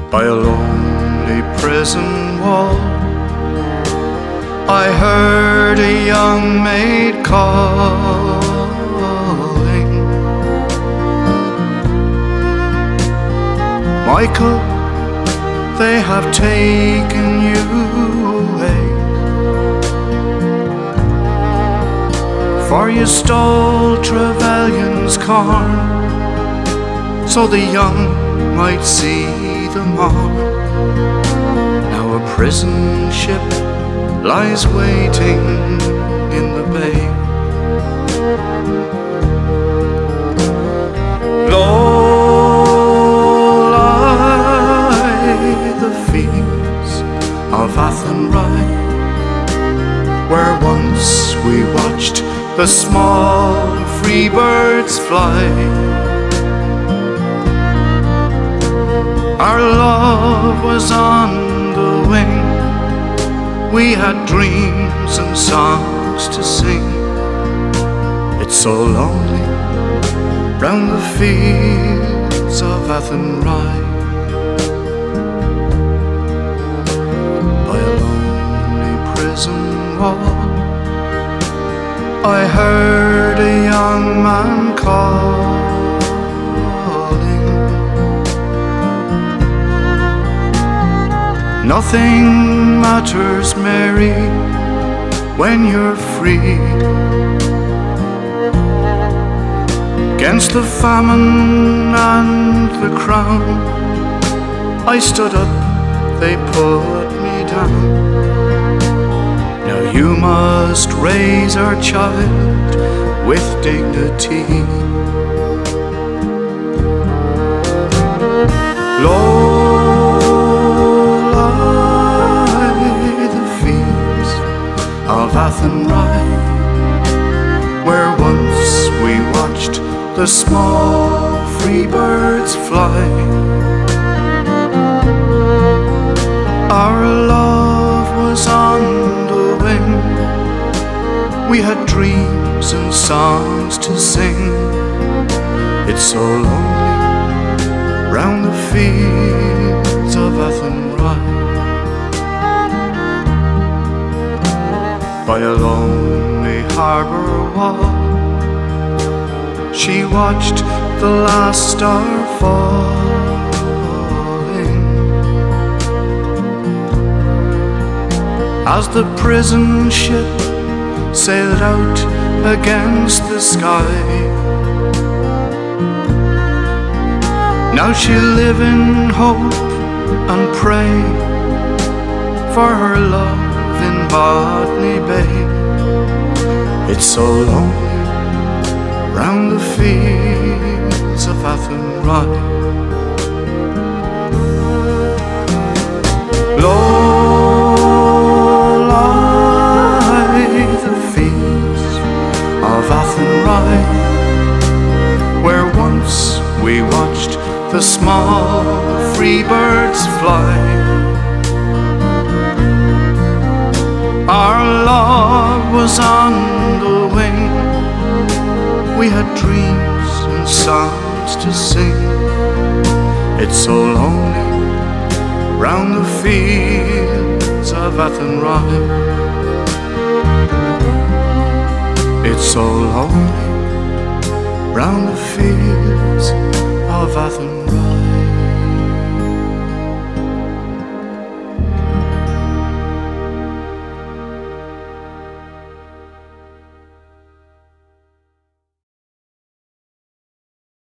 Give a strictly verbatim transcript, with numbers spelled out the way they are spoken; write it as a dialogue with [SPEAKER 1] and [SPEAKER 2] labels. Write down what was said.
[SPEAKER 1] by a lonely prison wall. I heard a young maid calling, Michael, they have taken you away, for you stole Trevelyan's corn, so the young might see them all. Now a prison ship lies waiting in the bay. Low lie the fields of Athenry, where once we watched the small free birds fly. Our love was on the wing, we had dreams and songs to sing. It's so lonely round the fields of Athenry, by a lonely prison wall. I heard a young man calling, nothing matters, Mary, when you're free. Against the famine and the crown, I stood up, they put me down. Now you must raise our child with dignity. Low lie the fields of Athenry, where once we watched the small free birds fly. Our love was on the wing, we had dreams and songs to sing. It's so lonely round the fields of Athenry, by a lonely harbour wall. She watched the last star falling, as the prison ship sailed out against the sky. Now she'll live in hope and pray for her love in Botany Bay. It's so lonely round the fields of Athenry. Low lie the fields of Athenry, where once we watched the small free birds fly. Our love was on the wing, we had dreams and songs to sing. It's so lonely round the fields of Athenry. It's so lonely round the fields of Athenry.